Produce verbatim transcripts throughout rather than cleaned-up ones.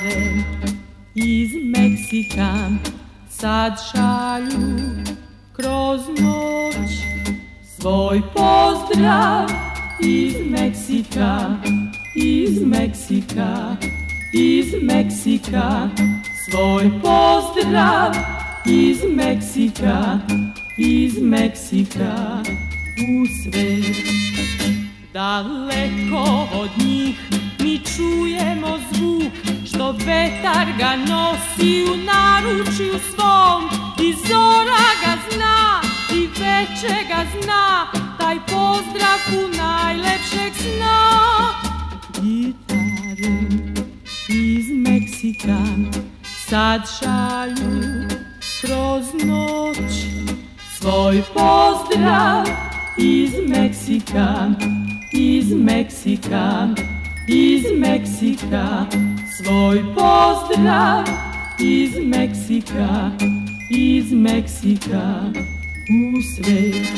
Gitare iz Meksika sad šalju kroz noć svoj pozdrav iz Meksika, iz Meksika, iz Meksika, svoj pozdrav iz Meksika, iz Meksika u svet. Daleko od njih mi čujemo zvuk što vetar ga nosi u naručju svom, i zora ga zna i veče ga zna, taj pozdrav u najlepšeg sna. Gitare iz Meksika sad šalju kroz noć svoj pozdrav iz Meksika, iz Meksika, iz Meksika, svoj pozdrav iz Meksika, iz Meksika u svet.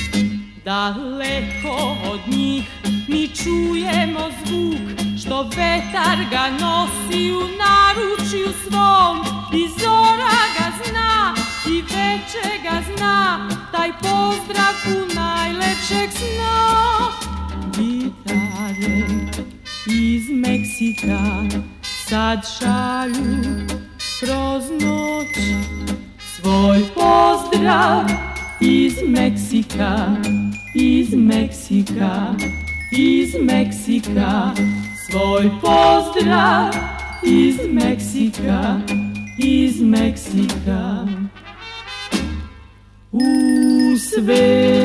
Daleko od njih mi čujemo zvuk što vetar ga nosi u naručju svom, i zora ga zna i veče ga zna, taj pozdrav u najlepšeg sna. Gitare iz Meksika sad šalju kroz noć svoj pozdrav iz Meksika, iz Meksika, iz Meksika, svoj pozdrav iz Meksika, iz Meksika u svet.